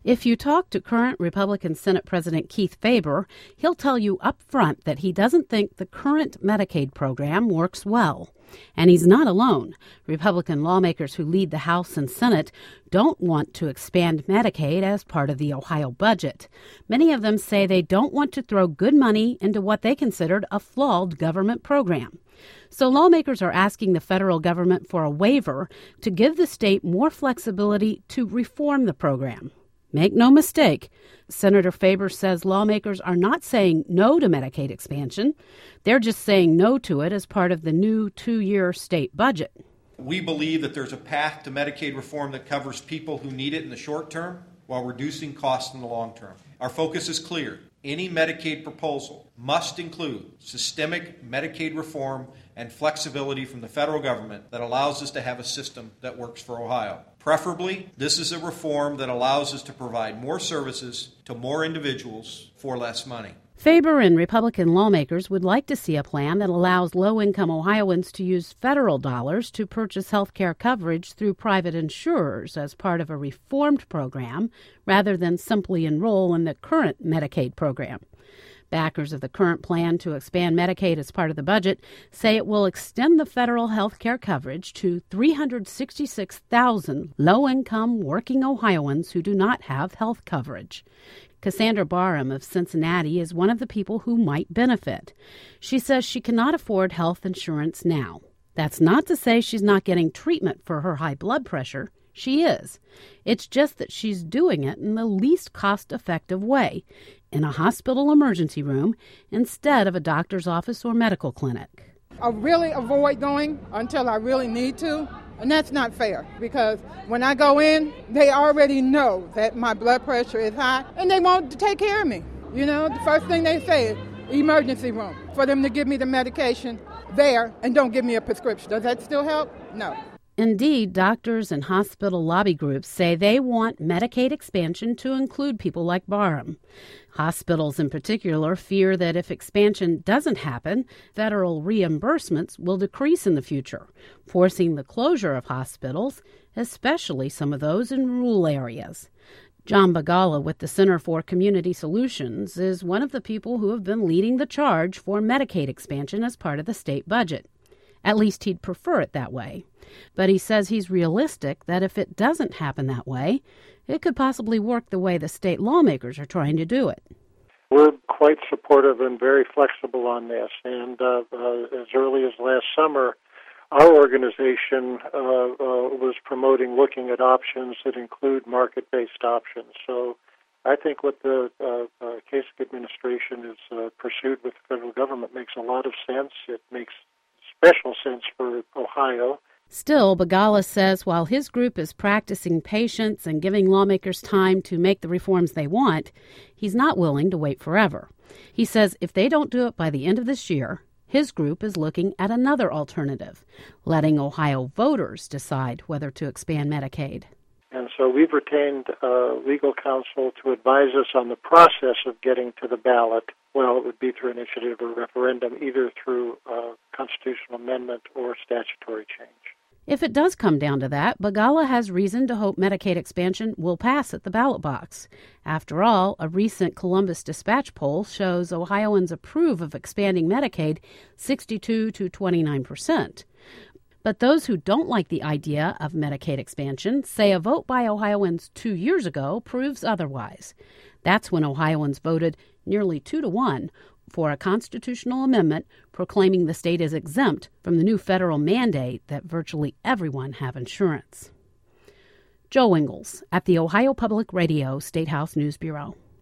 If you talk to current Republican Senate President Keith Faber, he'll tell you up front that he doesn't think the current Medicaid program works well. And he's not alone. Republican lawmakers who lead the House and Senate don't want to expand Medicaid as part of the Ohio budget. Many of them say they don't want to throw good money into what they considered a flawed government program. So lawmakers are asking the federal government for a waiver to give the state more flexibility to reform the program. Make no mistake, Senator Faber says lawmakers are not saying no to Medicaid expansion. They're just saying no to it as part of the new 2-year state budget. We believe that there's a path to Medicaid reform that covers people who need it in the short term while reducing costs in the long term. Our focus is clear. Any Medicaid proposal must include systemic Medicaid reform and flexibility from the federal government that allows us to have a system that works for Ohio. Preferably, this is a reform that allows us to provide more services to more individuals for less money. Faber and Republican lawmakers would like to see a plan that allows low-income Ohioans to use federal dollars to purchase health care coverage through private insurers as part of a reformed program rather than simply enroll in the current Medicaid program. Backers of the current plan to expand Medicaid as part of the budget say it will extend the federal health care coverage to 366,000 low-income working Ohioans who do not have health coverage. Cassandra Barham of Cincinnati is one of the people who might benefit. She says she cannot afford health insurance now. That's not to say she's not getting treatment for her high blood pressure. She is. It's just that she's doing it in the least cost-effective way, in a hospital emergency room instead of a doctor's office or medical clinic. I really avoid going until I really need to, and that's not fair because when I go in, they already know that my blood pressure is high and they want to take care of me. You know, the first thing they say is emergency room for them to give me the medication there and don't give me a prescription. Does that still help? No. Indeed, doctors and hospital lobby groups say they want Medicaid expansion to include people like Barham. Hospitals in particular fear that if expansion doesn't happen, federal reimbursements will decrease in the future, forcing the closure of hospitals, especially some of those in rural areas. John Bagala with the Center for Community Solutions is one of the people who have been leading the charge for Medicaid expansion as part of the state budget. At least he'd prefer it that way. But he says he's realistic that if it doesn't happen that way, it could possibly work the way the state lawmakers are trying to do it. We're quite supportive and very flexible on this. And as early as last summer, our organization was promoting looking at options that include market-based options. So I think what the Kasich administration has pursued with the federal government makes a lot of sense. It makes special sense for Ohio. Still, Bagala says while his group is practicing patience and giving lawmakers time to make the reforms they want, he's not willing to wait forever. He says if they don't do it by the end of this year, his group is looking at another alternative, letting Ohio voters decide whether to expand Medicaid. And so we've retained legal counsel to advise us on the process of getting to the ballot. Well, it would be through initiative or referendum, either through constitutional amendment or statutory change. If it does come down to that, Bagala has reason to hope Medicaid expansion will pass at the ballot box. After all, a recent Columbus Dispatch poll shows Ohioans approve of expanding Medicaid 62 to 29%. But those who don't like the idea of Medicaid expansion say a vote by Ohioans 2 years ago proves otherwise. That's when Ohioans voted nearly 2-1 for a constitutional amendment proclaiming the state is exempt from the new federal mandate that virtually everyone have insurance. Joe Ingles at the Ohio Public Radio State House News Bureau.